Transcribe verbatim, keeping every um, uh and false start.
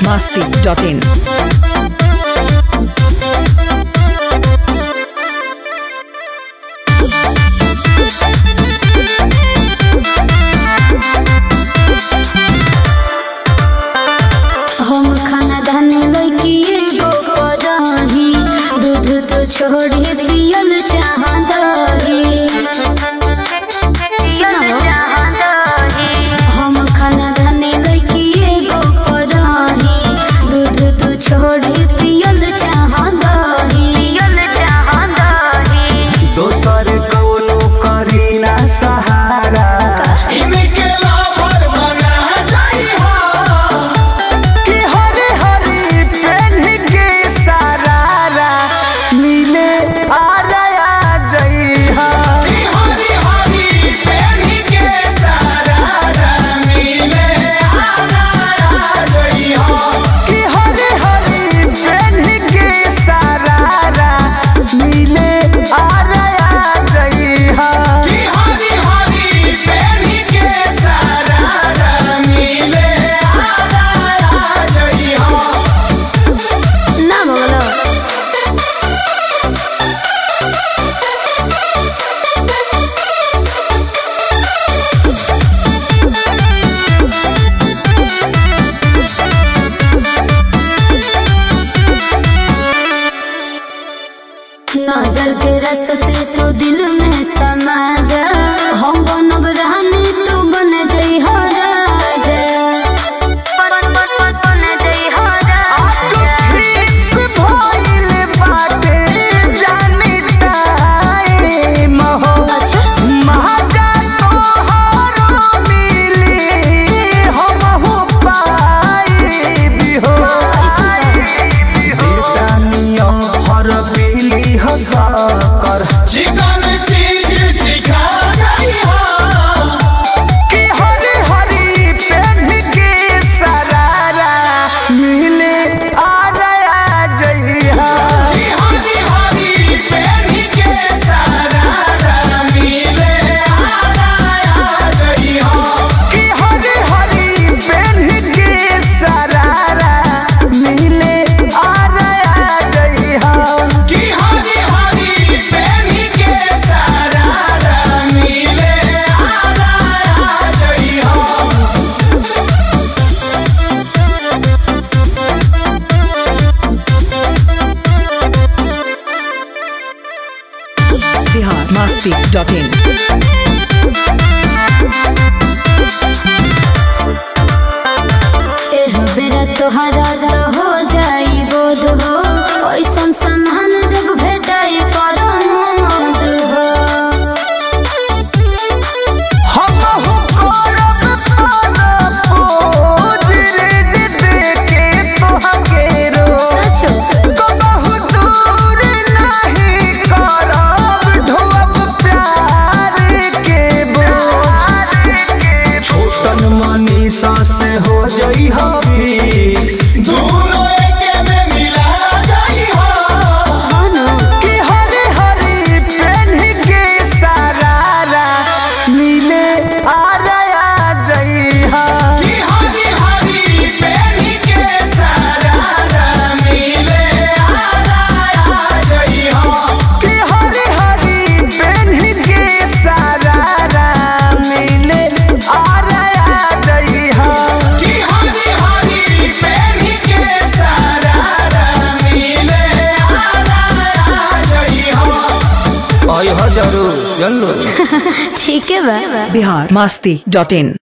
masti dot in. हम खाना धाने लइकी एगो करही दूध तो छोड़ी पियल चाहदही हम खाना धाने लइकी एगो करही दूध तो छोड़ी पियल चाहदही दोसर कौनो करी ना सहारा इनके लाभर बना जाई हो कि हरी हरी पेन के सरारा मिले आ रहा जाई हो कि हरी हरी पेन के सरारा मिले आ रहा जाई हो कि हरी हरी पेन के सरारा मिले आ रहा जाई हो कि हरी हरी पेन के सरारा मिले आ रहा जाई हो ना बोलो नजर के रसते तो दिल में समा जा हम बनब रहनी तू बन जई हो राजा बन जई हो राजा फिक्स भइल बाटे जाने टाइम हो महाजा तोहरो मिली हमहु पाइबी हो बेदानियों हर पीली हंसकर चिकन चीज चिखा जाई हो कि हरी हरी पेन के सरारा मिले आ रहा जाई हो कि हरी हरी पेन के सरारा मिले आ रहा जाई हो कि हरी हरी पेन के सरारा मिले आ रहा जाई हो कि हरी हरी पेन के सरारा मिले आ रहा जाई हो Bihar masti dot in. एह बेरा तोहरा तो हो जाई बोध हो ऐसन सनहन जब भेटाई परमोद हो हमहु करब परपोज रेड देके तोहके रो सच कबहु दूर नहीं करब ढोब प्यार के बोझ छोटन मनीषा से हो जाई हो फीस दोनों एके में मिला जाई हो हो न कि हरी हरी पेन के सरारा मिले आ रहा जाई हो कि हरी हरी पेन के सरारा मिले आ रहा जाई हो कि हरी हरी पेन के सरारा मिले आ रहा जाई हो कि हरी हरी पेन के सरारा मिले आ रहा जाई हो आई हो जरूर चल लो ठीक है बा Bihar masti dot in.